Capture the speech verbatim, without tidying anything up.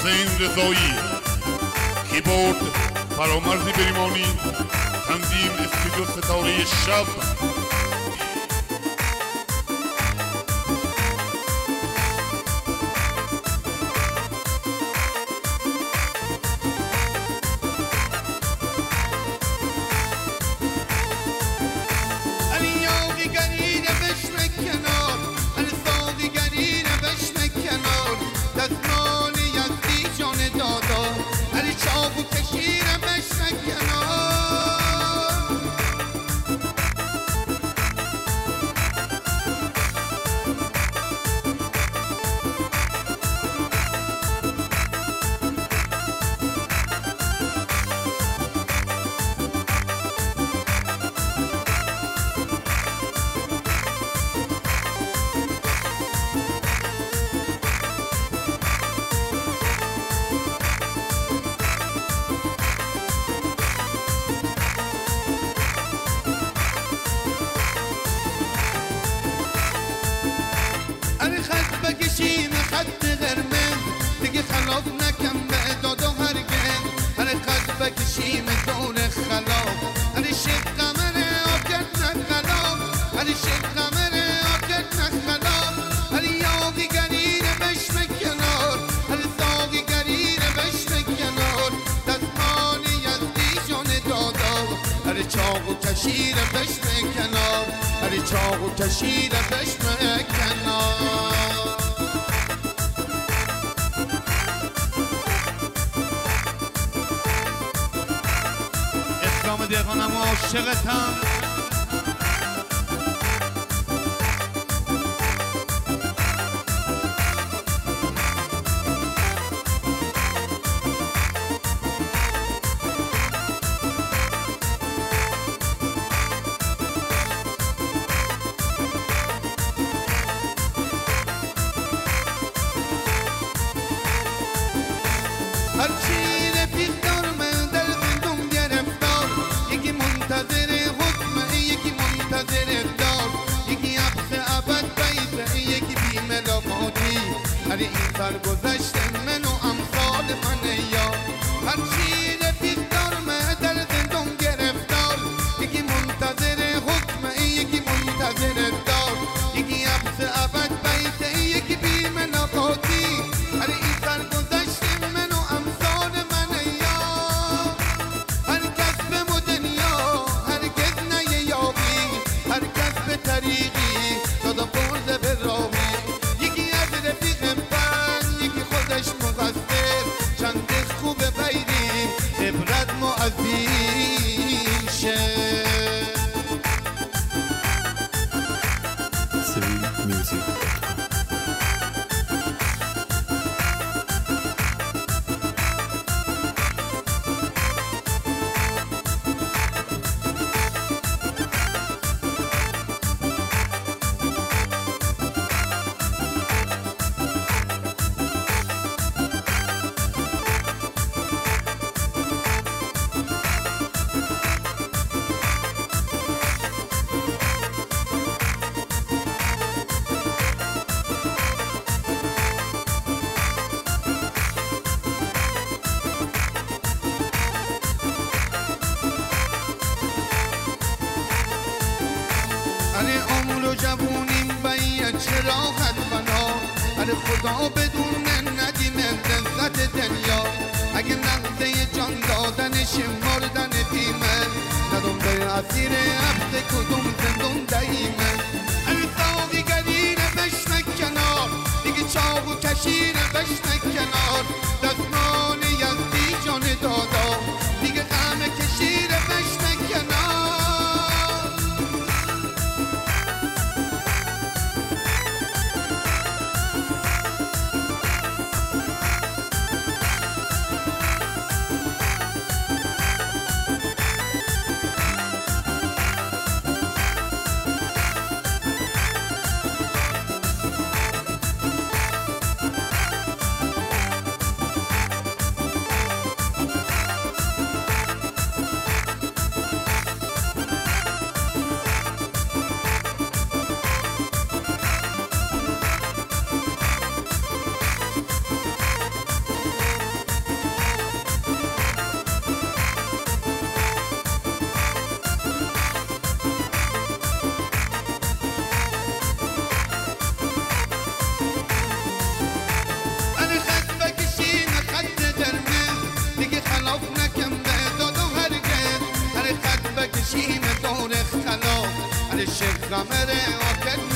حسین رضایی، کیبورد فرامرز بریمانی، تنظیم استودیو ستاره شب. بکشیم خط قرمز دیگه خلاف نکن به داد و هرگز، هر خط بکشیم دور خلاف، هر شب قمر آکت نخلاف، هر شب قمر آکت نخلاف، هر یاقی گرینه بشم کنار، هر ساقی گرینه بشم کنار، دستمان یزدی جان دادا، هر چاق و کشیره بشم کنار، هر چاق و کشیره بشم کنار. اسلام دهقانم و عاشقتم. هرچی رفیق دارم در زندون گرفتار، یکی منتظر حکم یکی منتظر دار، یکی حبس ابد بیته یکی بی ملاقاتی، هر این سرگذشت من و امثال من یا. هرچی رفیق دارم در زندون گرفتار، یکی منتظر حکم یکی منتظر دار، یکی حبس ابد بیته یکی بی ملاقاتی، هر این سرگذشت من و امثال من یا. هر کس به مدنیا هرگز نه یابی، هر کس به طریقی دادا برده به راهی، یکی از رفیق من یکی خودش مقصر، چند خوب بیری عبرت معذین شه. اره عمر و جوونیم باید چه راحت بنا، اره خدا بدونه ندیم لذت دنیا، اگه نقضه جان دادنش مردن دیمه، ندم به اسیر عبد کدوم زندون دایمه. اره ساقی گرینه بشم کنار، دیگه چاق و کشیره بشم کنار، دستمان یزدی جان دادا، دیگه غم کشیره بشم کنار. شیخ قمره و کرد